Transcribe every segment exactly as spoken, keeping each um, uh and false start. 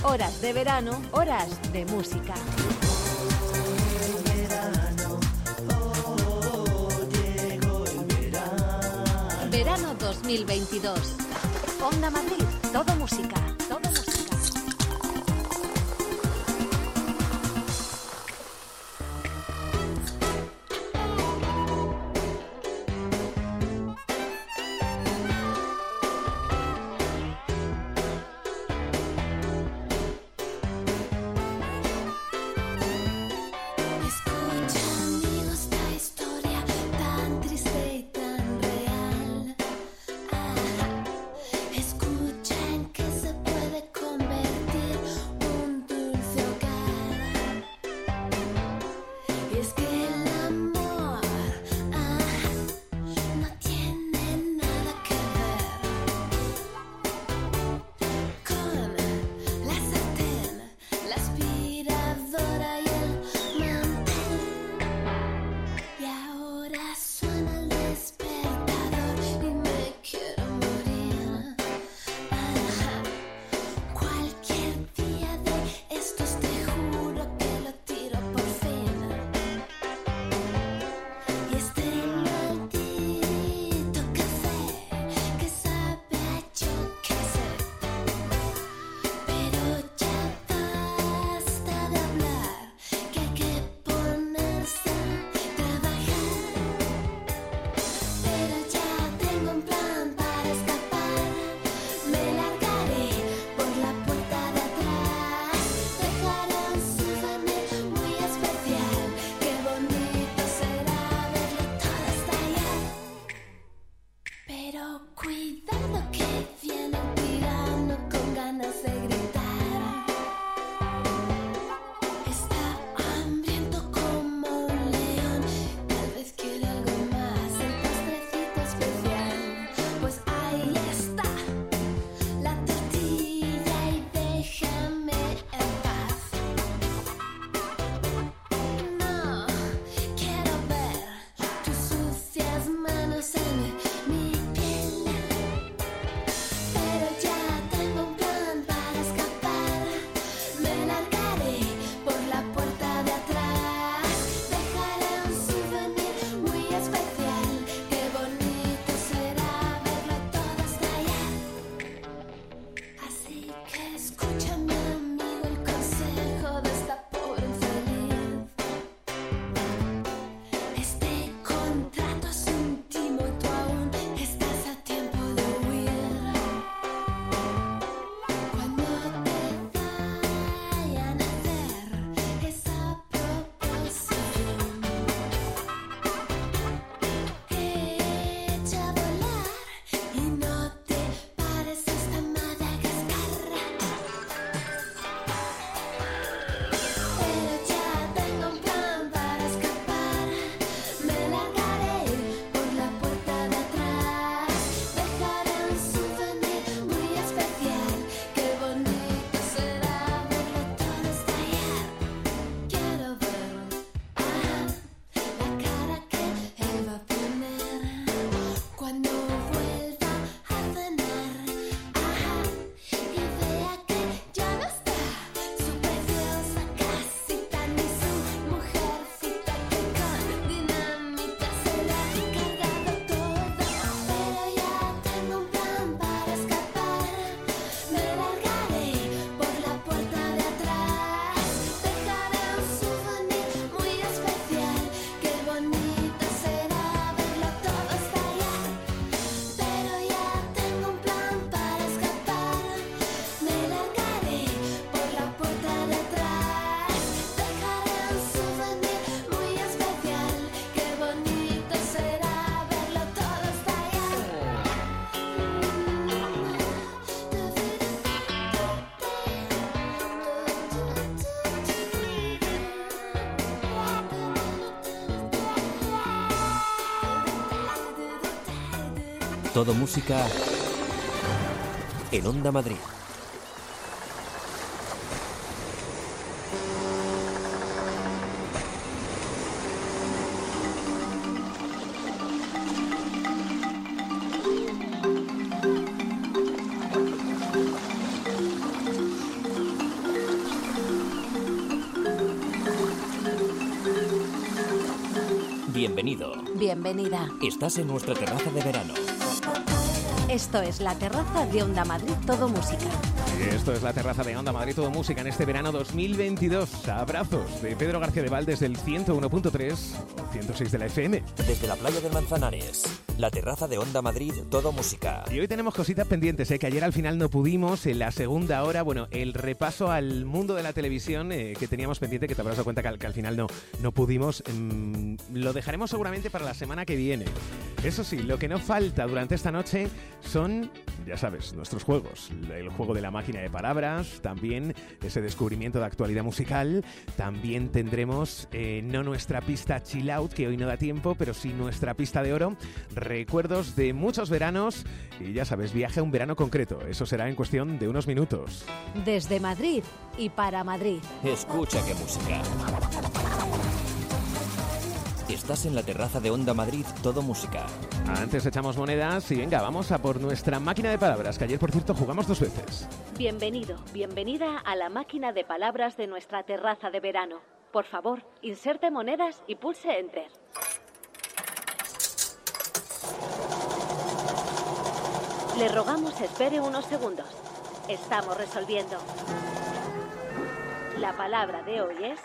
Horas de verano, horas de música. Verano dos mil veintidós. Onda Madrid, todo música, todo música. Todo música en Onda Madrid. Bienvenido. Bienvenida. Estás en nuestra terraza de verano. Esto es la terraza de Onda Madrid Todo Música. Y esto es la terraza de Onda Madrid Todo Música en este verano dos mil veintidós. Abrazos de Pedro García de Val desde el ciento uno punto tres o ciento seis de la F M. Desde la playa del Manzanares, la terraza de Onda Madrid Todo Música. Y hoy tenemos cositas pendientes, ¿eh? Que ayer al final no pudimos, en la segunda hora, bueno, el repaso al mundo de la televisión eh, que teníamos pendiente, que te habrás dado cuenta que al, que al final no, no pudimos, mmm, lo dejaremos seguramente para la semana que viene. Eso sí, lo que no falta durante esta noche son, ya sabes, nuestros juegos. El juego de la máquina de palabras, también ese descubrimiento de actualidad musical. También tendremos eh, no nuestra pista chill out, que hoy no da tiempo, pero sí nuestra pista de oro. Recuerdos de muchos veranos y ya sabes, viaje a un verano concreto. Eso será en cuestión de unos minutos. Desde Madrid y para Madrid. Escucha qué música. Estás en la terraza de Onda Madrid Todo Música. Antes echamos monedas y venga, vamos a por nuestra máquina de palabras, que ayer, por cierto, jugamos dos veces. Bienvenido, bienvenida a la máquina de palabras de nuestra terraza de verano. Por favor, inserte monedas y pulse Enter. Le rogamos espere unos segundos. Estamos resolviendo. La palabra de hoy es...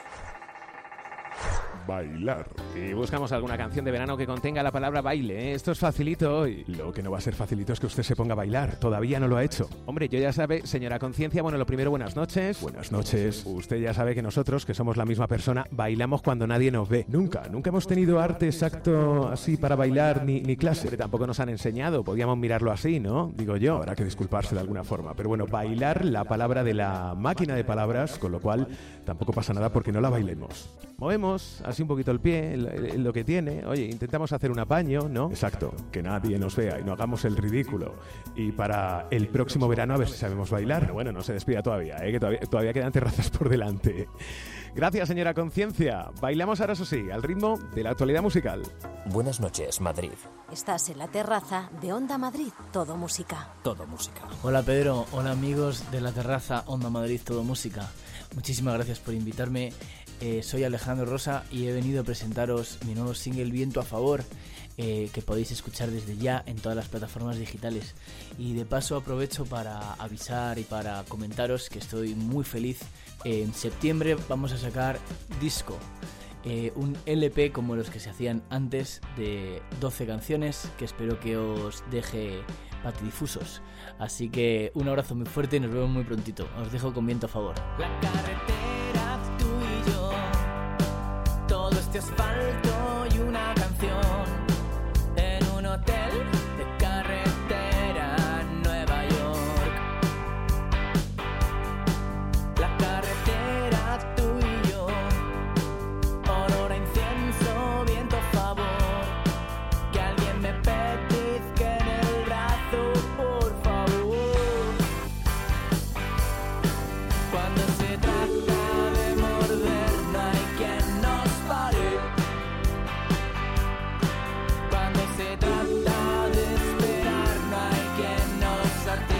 bailar. Y buscamos alguna canción de verano que contenga la palabra baile, ¿eh? Esto es facilito y lo que no va a ser facilito es que usted se ponga a bailar. Todavía no lo ha hecho. Hombre, yo ya sabe, señora Conciencia, bueno, lo primero, buenas noches. Buenas noches. Usted ya sabe que nosotros, que somos la misma persona, bailamos cuando nadie nos ve. Nunca, nunca hemos tenido arte exacto así para bailar ni, ni clase. Pero tampoco nos han enseñado, podíamos mirarlo así, ¿no? Digo yo, habrá que disculparse de alguna forma. Pero bueno, bailar, la palabra de la máquina de palabras, con lo cual tampoco pasa nada porque no la bailemos. Movemos así un poquito el pie, lo que tiene. Oye, intentamos hacer un apaño, ¿no? Exacto, que nadie nos vea y no hagamos el ridículo. Y para el próximo verano a ver si sabemos bailar. Pero bueno, no se despida todavía, ¿eh? Que todavía, todavía quedan terrazas por delante. Gracias, señora Conciencia. Bailamos ahora, eso sí, al ritmo de la actualidad musical. Buenas noches, Madrid. Estás en la terraza de Onda Madrid Todo Música. Todo Música. Hola, Pedro. Hola, amigos de la terraza Onda Madrid Todo Música. Muchísimas gracias por invitarme. Eh, soy Alejandro Rosa y he venido a presentaros mi nuevo single Viento a Favor, eh, que podéis escuchar desde ya en todas las plataformas digitales. Y de paso aprovecho para avisar y para comentaros que estoy muy feliz. Eh, en septiembre vamos a sacar disco, eh, un L P como los que se hacían antes, de doce canciones, que espero que os deje patidifusos. Así que un abrazo muy fuerte y nos vemos muy prontito. Os dejo con Viento a Favor. La carretera, tú y yo, todo este asfalto y una canción, en un hotel de carretera en Nueva York. La carretera, tú y yo, olor a incienso, viento a favor, que alguien me pellizque en el brazo, por favor. Cuando se trata de morder, no hay quien nos pare. Cuando se trata de esperar, no hay quien nos ate.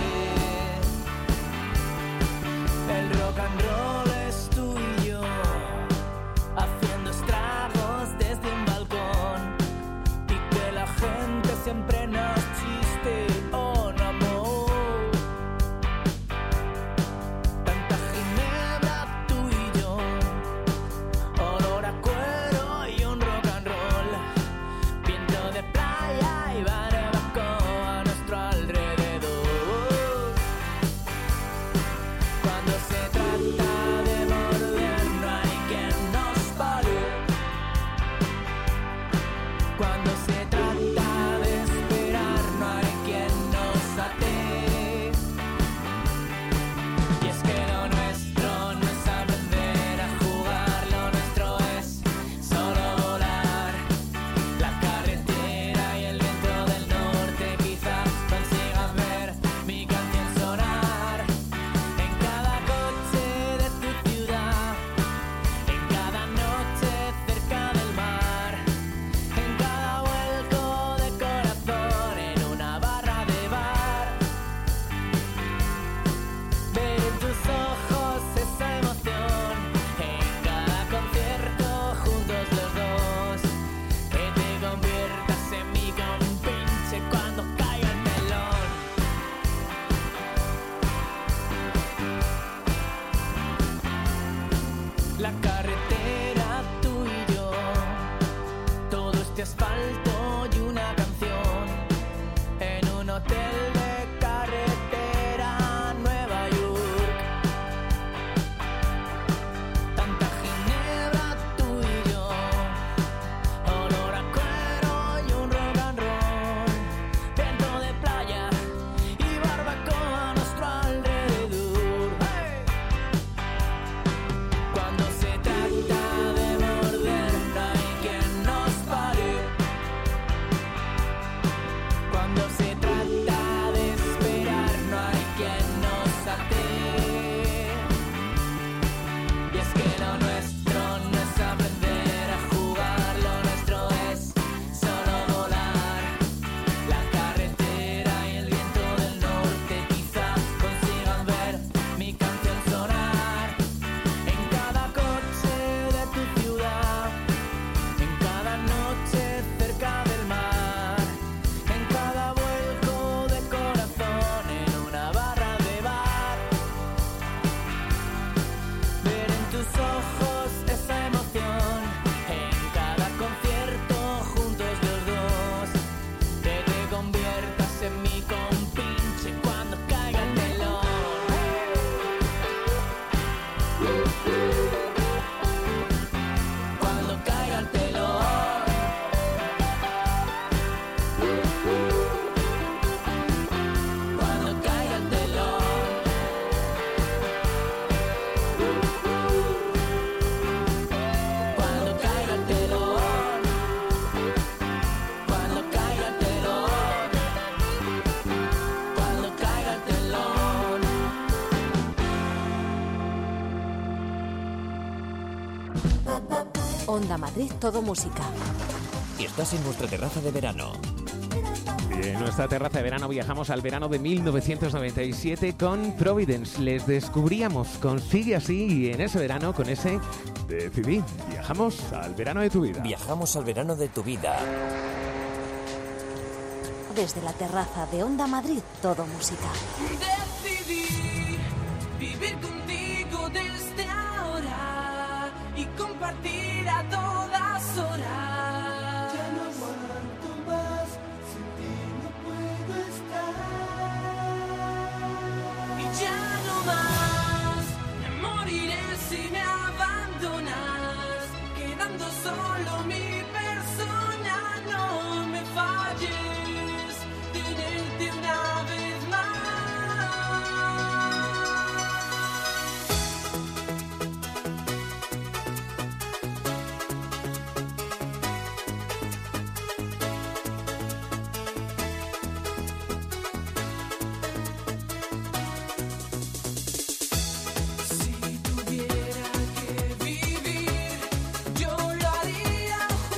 El rock and roll es tú y yo, haciendo estragos desde un balcón, y que la gente siempre nos chiste, oh no amor. Tanta ginebra, tú y yo, olor a cuero y un rock and roll, viento de playa y barbacoa a nuestro alrededor. Cuando se trata de asfalto y una canción en un hotel de carretera Nueva York. Tanta ginebra, tú y yo, olor a cuero y un rock and roll, viento de playa y barbacoa a nuestro alrededor. ¡Hey! Cuando se trata de morder no hay quien nos pare. Cuando se trata de esperar no hay quien nos ate. Y es que lo nuestro no es aprender a jugar, lo nuestro es solo volar. La carretera y el viento del norte quizás consigan ver mi canción sonar en cada coche de tu ciudad, en cada noche cerca del mar, en cada vuelco de corazón en una barra de bar. Ver en tus ojos esa emoción, en cada concierto juntos los dos, que te conviertas en mi compinche cuando caiga el telón. Cuando caiga el telón. Cuando caiga el telón. Cuando caiga el telón. Cuando caiga el telón. Cuando caiga el telón. Onda Madrid, todo música. Y estás en nuestra terraza de verano. Y en nuestra terraza de verano viajamos al verano de mil novecientos noventa y siete con Providence. Les descubríamos con Sigue Así y en ese verano, con ese, decidí, viajamos al verano de tu vida. Viajamos al verano de tu vida. Desde la terraza de Onda Madrid, todo música. Decidí vivir contigo desde ahora y compartir a todas horas. Ya no aguanto más, sin ti no puedo estar. Y ya no más, me moriré si me abandonas, quedando solo mi persona. No me falles, tenerte una vez más. Si tuviera que vivir, yo lo haría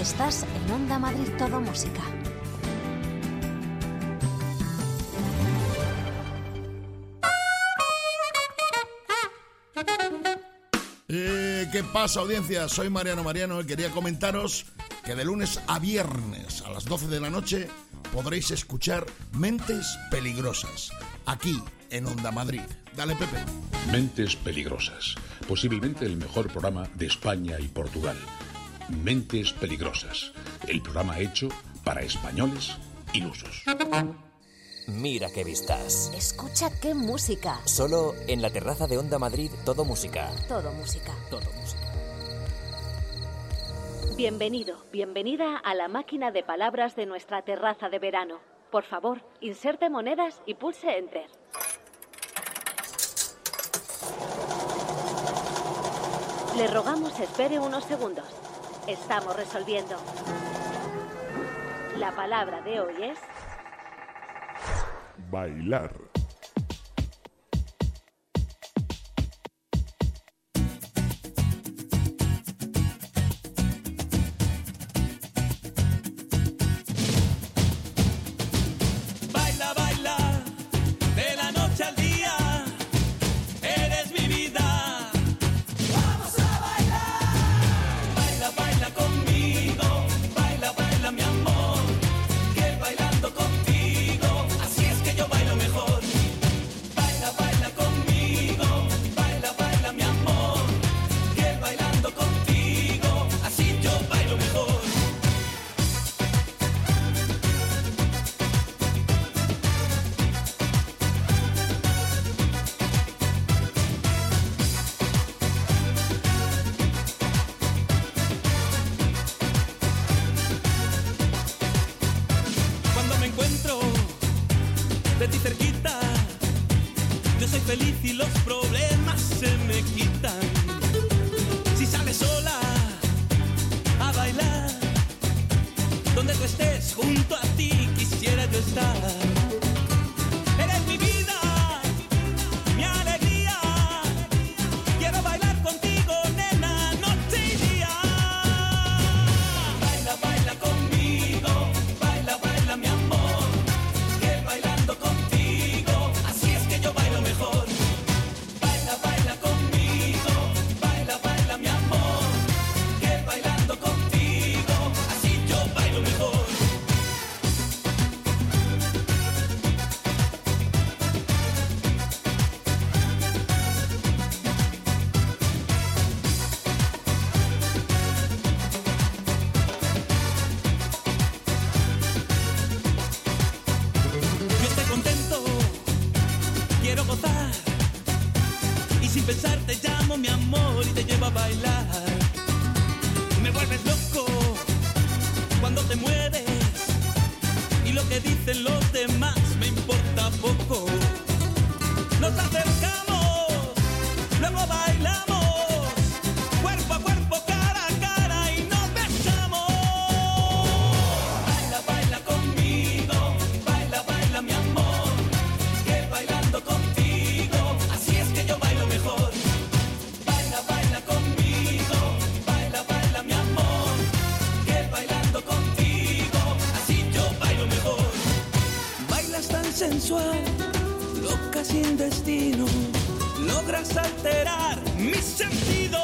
Estás en Onda Madrid Todo Música. Eh, ¿Qué pasa, audiencia? Soy Mariano Mariano y quería comentaros que de lunes a viernes a las doce de la noche podréis escuchar Mentes Peligrosas, aquí en Onda Madrid. Dale, Pepe. Mentes Peligrosas, posiblemente el mejor programa de España y Portugal. Mentes Peligrosas, el programa hecho para españoles ilusos. Mira qué vistas. Escucha qué música. Solo en la terraza de Onda Madrid, todo música. Todo música. Todo música. Bienvenido, bienvenida a la máquina de palabras de nuestra terraza de verano. Por favor, inserte monedas y pulse Enter. Le rogamos espere unos segundos. Estamos resolviendo. La palabra de hoy es... bailar. Baila, baila, de la noche al día, eres mi vida. Vamos a bailar. Baila, baila conmigo, baila, baila mi amor, que bailando contigo, así es que yo bailo mejor. Baila, baila conmigo, baila, baila mi amor, que bailando contigo, así yo bailo mejor. Cuando me encuentro de ti cerquita, yo soy feliz y los problemas se me quitan. Si sales sola a bailar, donde tú estés, junto a ti quisiera yo estar. Eres mi vida, mi alegría, quiero bailar contigo, nena, noche y día. Baila, baila conmigo, baila, baila mi amor, que bailando contigo, así es que yo bailo mejor. Baila, baila conmigo, baila, baila mi amor, que bailando contigo, así yo bailo mejor. Yo estoy contento, quiero gozar, y sin pensar te llamo mi amor y te llevo a bailar. Me vuelves loco cuando te mueves, y lo que dicen los demás me importa poco. Nos acercamos, luego bailamos, cuerpo a cuerpo, cara a cara, y nos besamos. Baila, baila conmigo, baila, baila mi amor, que bailando contigo, así es que yo bailo mejor. Baila, baila conmigo, baila, baila mi amor, que bailando contigo, así yo bailo mejor. Bailas tan sensual, loca sin destino, logras alterar mis sentidos.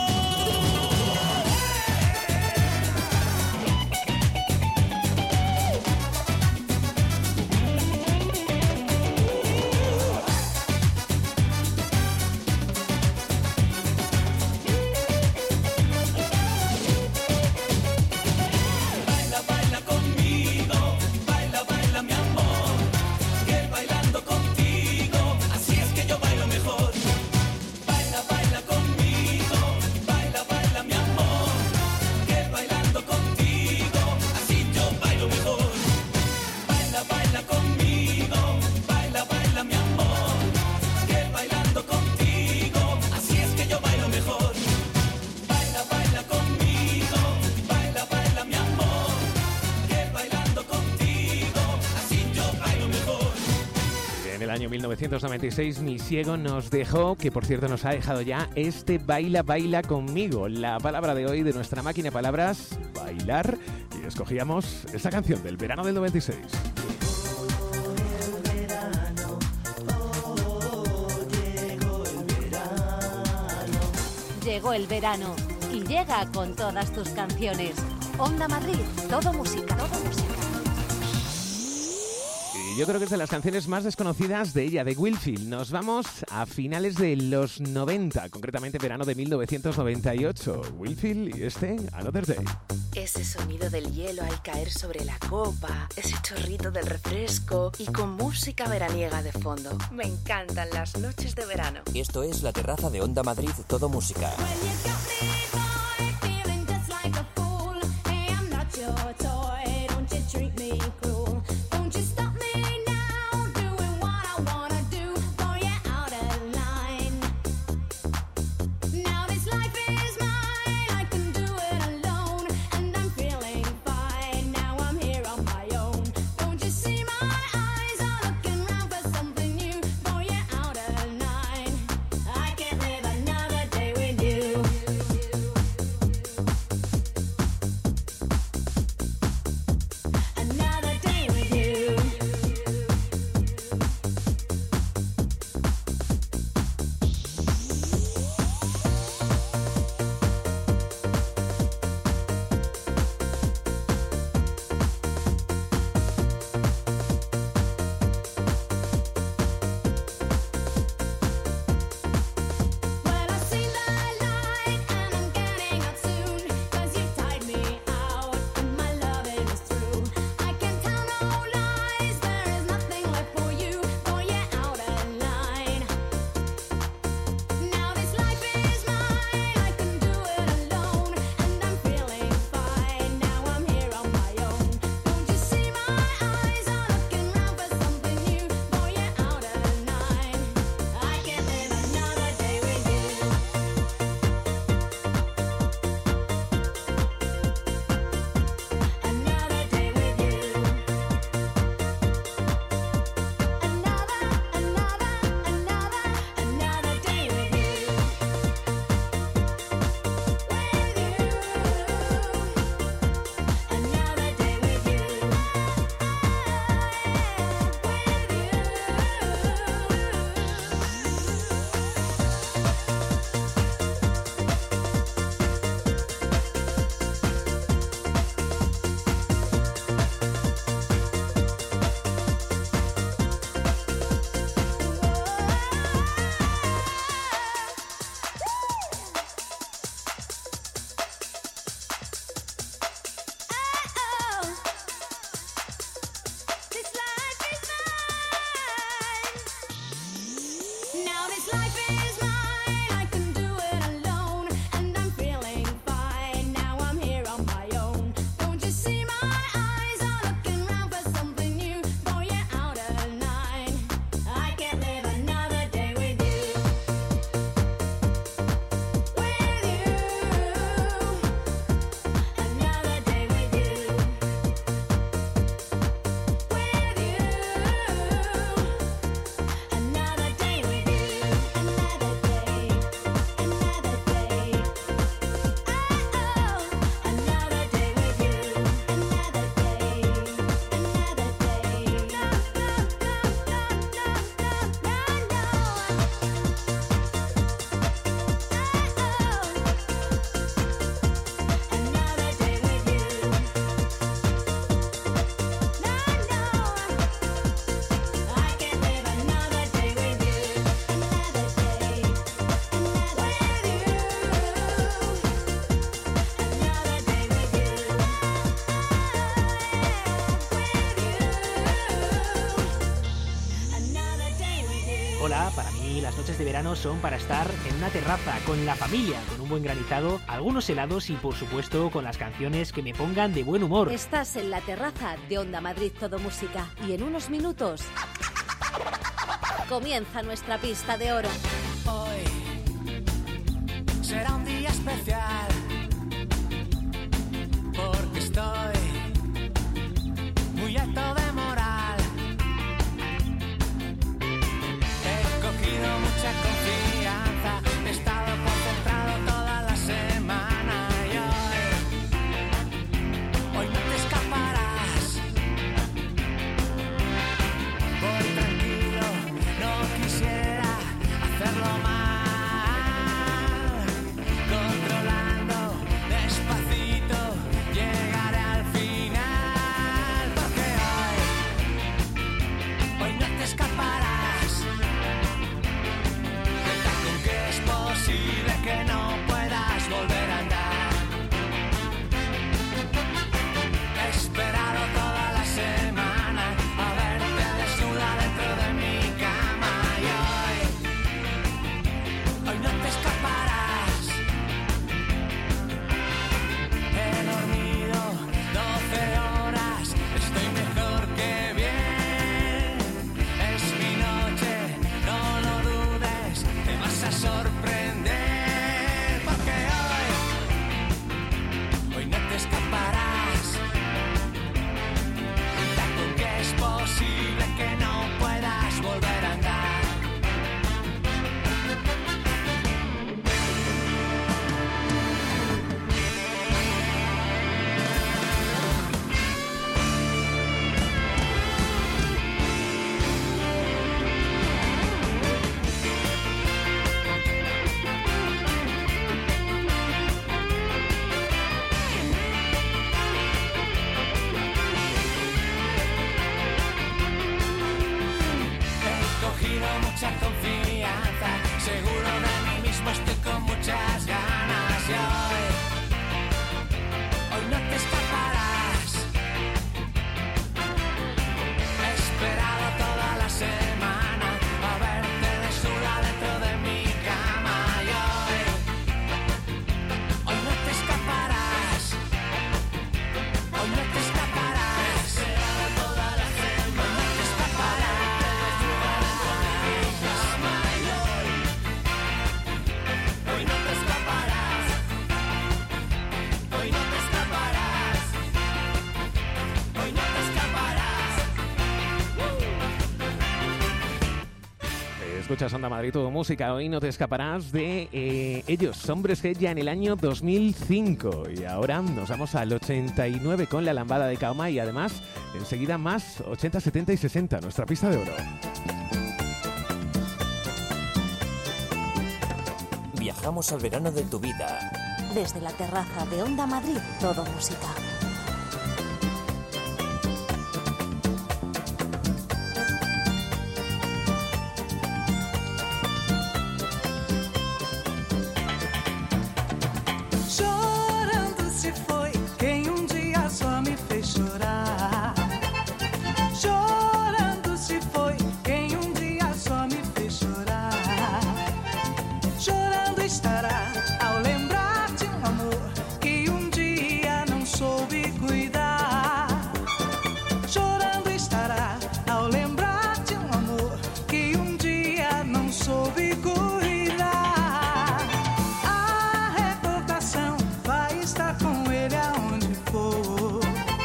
Baila, baila conmigo, baila, baila mi amor, que bailando contigo, así es que yo bailo mejor. Baila, baila conmigo, En el año mil novecientos noventa y seis, Misiego nos dejó, que por cierto nos ha dejado ya, este Baila, Baila Conmigo. La palabra de hoy de nuestra máquina de palabras, bailar. Y escogíamos esta canción del verano del noventa y seis. Llegó el verano y llega con todas tus canciones. Onda Madrid, todo música, todo música. Y yo creo que es de las canciones más desconocidas de ella, de Wilfield. Nos vamos a finales de los noventa, concretamente verano de mil novecientos noventa y ocho. Wilfield y este, Another Day. Ese sonido del hielo al caer sobre la copa, ese chorrito del refresco y con música veraniega de fondo. Me encantan las noches de verano. Esto es La Terraza de Onda Madrid, todo música. Hola, para mí las noches de verano son para estar en una terraza, con la familia, con un buen granizado, algunos helados y por supuesto con las canciones que me pongan de buen humor. Estás en la terraza de Onda Madrid Todo Música y en unos minutos comienza nuestra pista de oro. Hoy será un día especial porque estoy muy alto de moral. cogido mucha confianza, seguro de mí mismo estoy con muchas ganas. Y hoy, hoy no te escaparás. He esperado toda la semana a verte desnuda dentro de mi cama. Y hoy, hoy no te escaparás. Hoy no te escaparás. He esperado toda la semana. Hoy no te escaparás. Hoy no te escaparás. Hoy no te escaparás. Hoy no te escaparás. Escuchas Onda Madrid, todo música. Hoy no te escaparás de eh, ellos, Hombres G, ya en el año dos mil cinco. Y ahora nos vamos al ochenta y nueve con la lambada de Kaoma y además enseguida más ochenta, setenta y sesenta, nuestra pista de oro. Viajamos al verano de tu vida. Desde la terraza de Onda Madrid, todo música. Chorando se foi quem um dia só me fez chorar. Chorando se foi quem um dia só me fez chorar. Chorando estará ao lembrar de um amor que um dia não soube cuidar. Chorando estará ao lembrar de um amor que um dia não soube cuidar. A recordação vai estar com ele aonde for.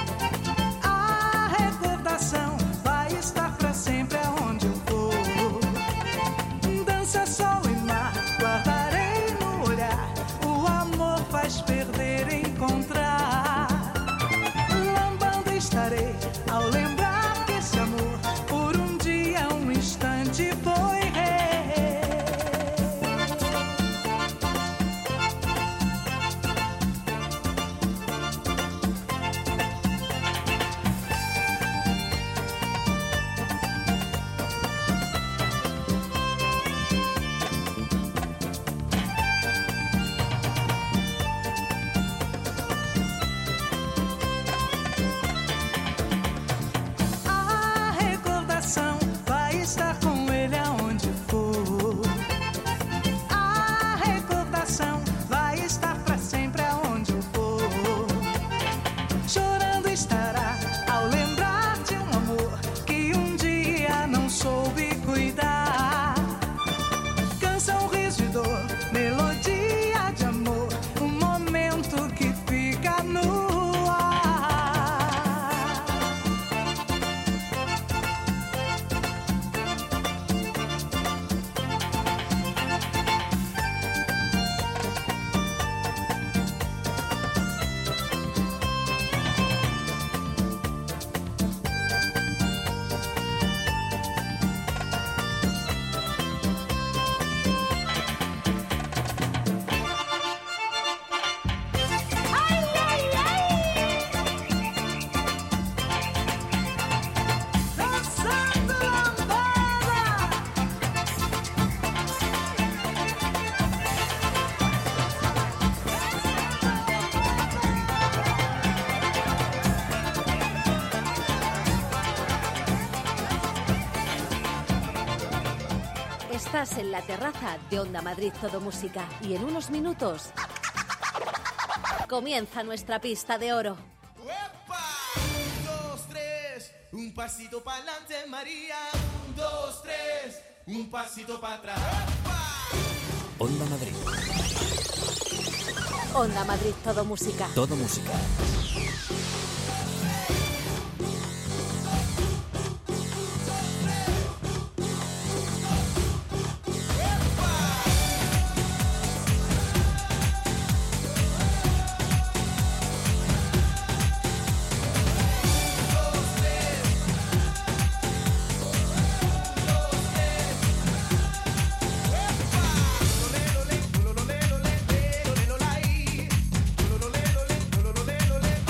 A recordação vai estar pra sempre aonde eu for. Dança, sol e mar, guardarei no olhar. O amor faz perder e encontrar. Lambando estarei ao lembrar que esse amor por um dia, um instante foi rei. A recordação vai estar com ele aonde for. A recordação vai estar pra sempre aonde eu for. Chorando estará ao lembrar de um amor que um dia não soube cuidar. Canção, riso e dor, melodia de amor, um momento que fica no ar. Dançando lambada. Estás en la terraza de Onda Madrid, todo música. Y en unos minutos comienza nuestra pista de oro. Un, dos, tres, un pasito para adelante, María. Un, dos, tres, un pasito para atrás. Onda Madrid, Onda Madrid, todo música. todo música. Lo, lo, le, lo, le, lo, le, lo, la, i. Lo, lo, le, lo, le, lo, lo, le, lo, le,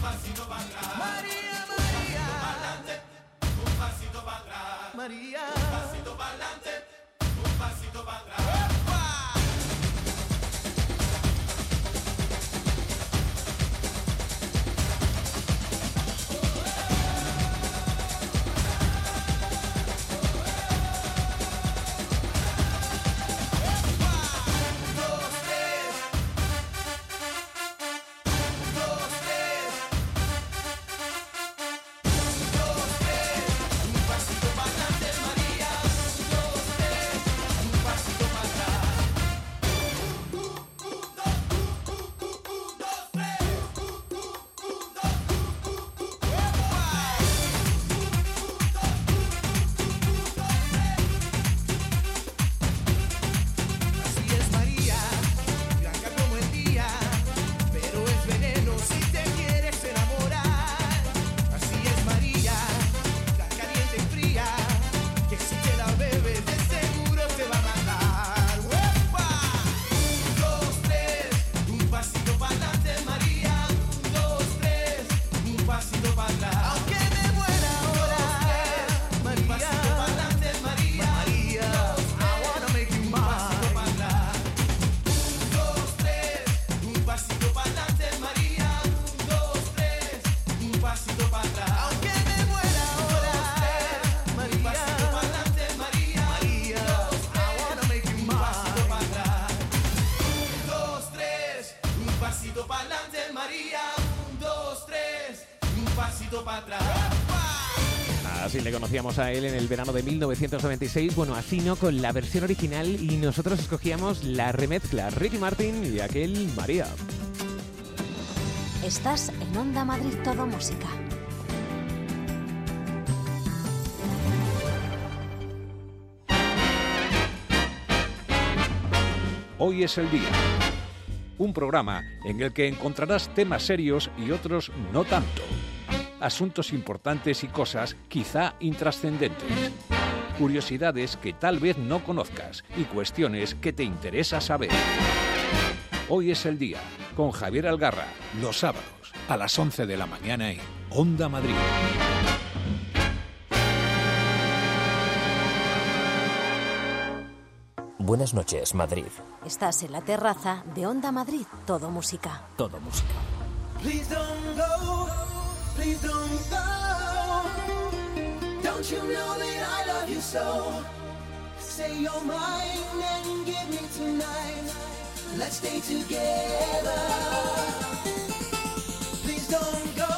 pasito para atrás. María, María. Un pasito para atrás. María. Un pasito para adelante. Un pasito para atrás. Así le conocíamos a él en el verano de mil novecientos noventa y seis, bueno, así no, con la versión original, y nosotros escogíamos la remezcla, Ricky Martin y aquel María. Estás en Onda Madrid Todo Música. Hoy es el día. Un programa en el que encontrarás temas serios y otros no tanto. Asuntos importantes y cosas quizá intrascendentes. Curiosidades que tal vez no conozcas y cuestiones que te interesa saber. Hoy es el día, con Javier Algarra, los sábados a las once de la mañana en Onda Madrid. Buenas noches, Madrid. Estás en la terraza de Onda Madrid Todo Música. Todo música. Please don't go, please don't go. Don't you know that I love you so? Say you're mine and give me tonight. Let's stay together. Please don't go.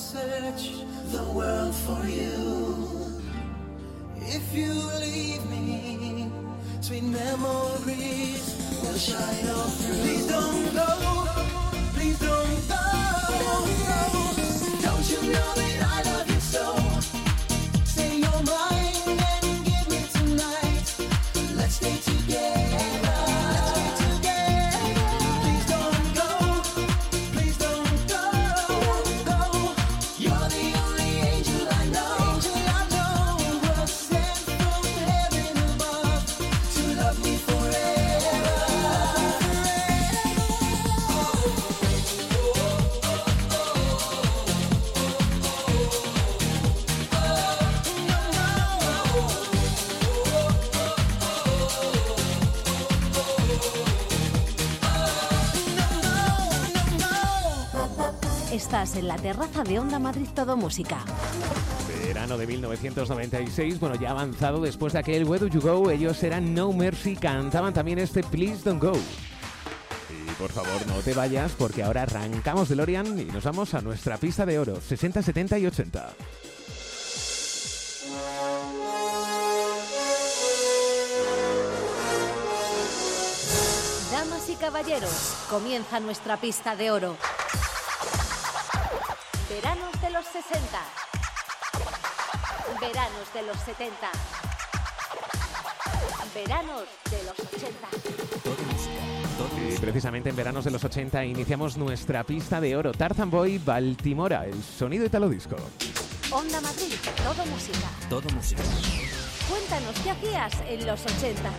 search the world for you. If you leave me, sweet memories will shine all through. Please don't go, please don't go. Don't you know that I love you so? Say you're mine and give me tonight. Let's stay together. Estás en la terraza de Onda Madrid Todo Música. Verano de mil novecientos noventa y seis, bueno, ya avanzado después de aquel Where Do You Go, ellos eran No Mercy, cantaban también este Please Don't Go. Y por favor no te vayas porque ahora arrancamos DeLorean y nos vamos a nuestra pista de oro, sesenta, setenta y ochenta. Damas y caballeros, comienza nuestra pista de oro. Veranos de los sesenta. Veranos de los setenta. Veranos de los ochenta. Y precisamente en veranos de los ochenta iniciamos nuestra pista de oro. Tarzan Boy, Baltimora, el sonido italo disco. Onda Madrid, todo música. Todo música. Cuéntanos, ¿qué hacías en los ochenta?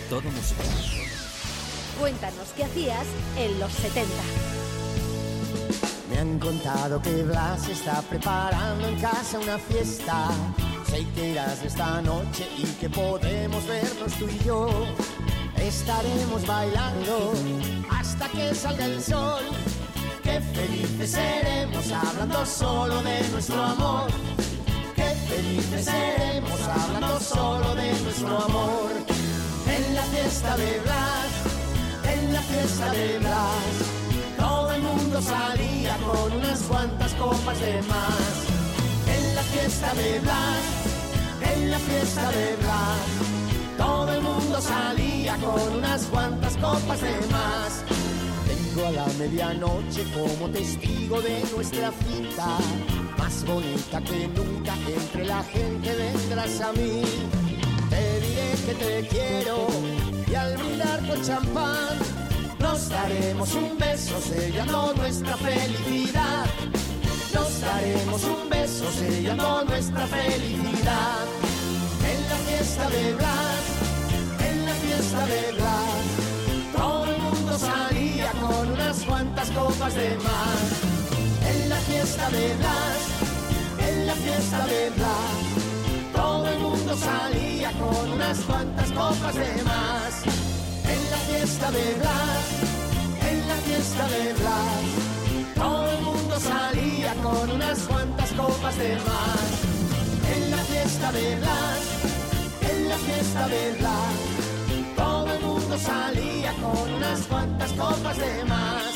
Todo música. Cuéntanos qué hacías en los setenta. Me han contado que Blas está preparando en casa una fiesta. Sé que irás esta noche y que podemos vernos tú y yo. Estaremos bailando hasta que salga el sol. Qué felices seremos hablando solo de nuestro amor. Qué felices seremos hablando solo de nuestro amor. En la fiesta de Blas, en la fiesta de Blas, todo el mundo salía con unas cuantas copas de más. En la fiesta de Blas, en la fiesta de Blas, todo el mundo salía con unas cuantas copas de más. Vengo a la medianoche como testigo de nuestra cita, más bonita que nunca entre la gente vendrás a mí. Te diré que te quiero y al brindar con champán nos daremos un beso sellando nuestra felicidad. Nos daremos un beso sellando nuestra felicidad. En la fiesta de Blas, en la fiesta de Blas, todo el mundo salía con unas cuantas copas de más. En la fiesta de Blas, en la fiesta de Blas, todo el mundo salía con unas cuantas copas de más. En la fiesta de Blas, en la fiesta de Blas, todo el mundo salía con unas cuantas copas de más. En la fiesta de Blas, en la fiesta de Blas, todo el mundo salía con unas cuantas copas de más.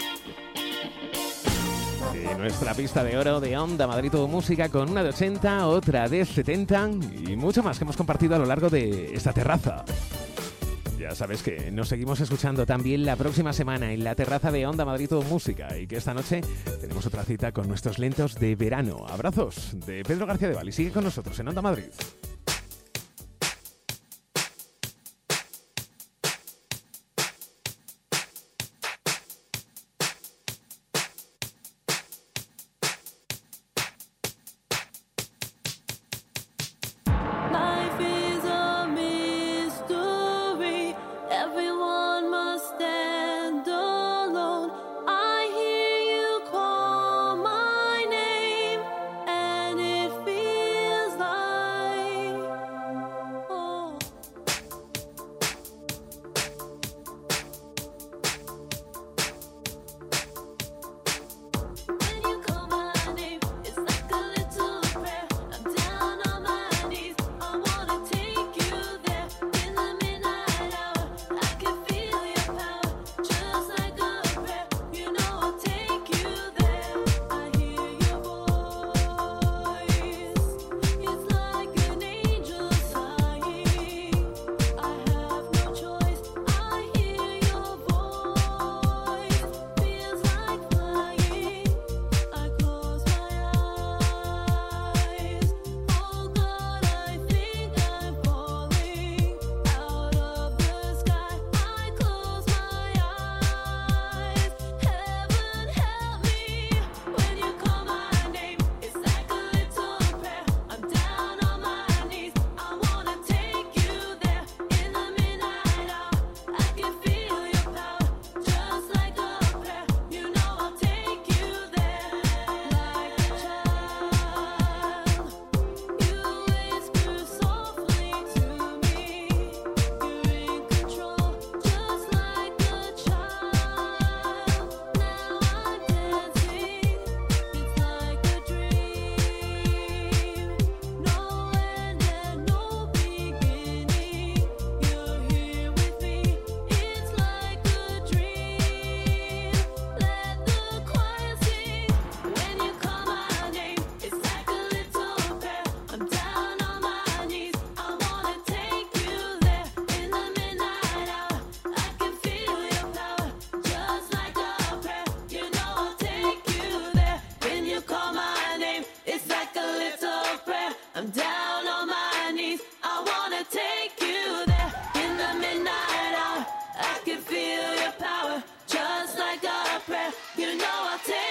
Y nuestra pista de oro de Onda Madrid Todo Música con una de ochenta, otra de setenta y mucho más que hemos compartido a lo largo de esta terraza. Ya sabes que nos seguimos escuchando también la próxima semana en la terraza de Onda Madrid Todo Música y que esta noche tenemos otra cita con nuestros lentos de verano. Abrazos de Pedro García de Val y sigue con nosotros en Onda Madrid. You know I'll take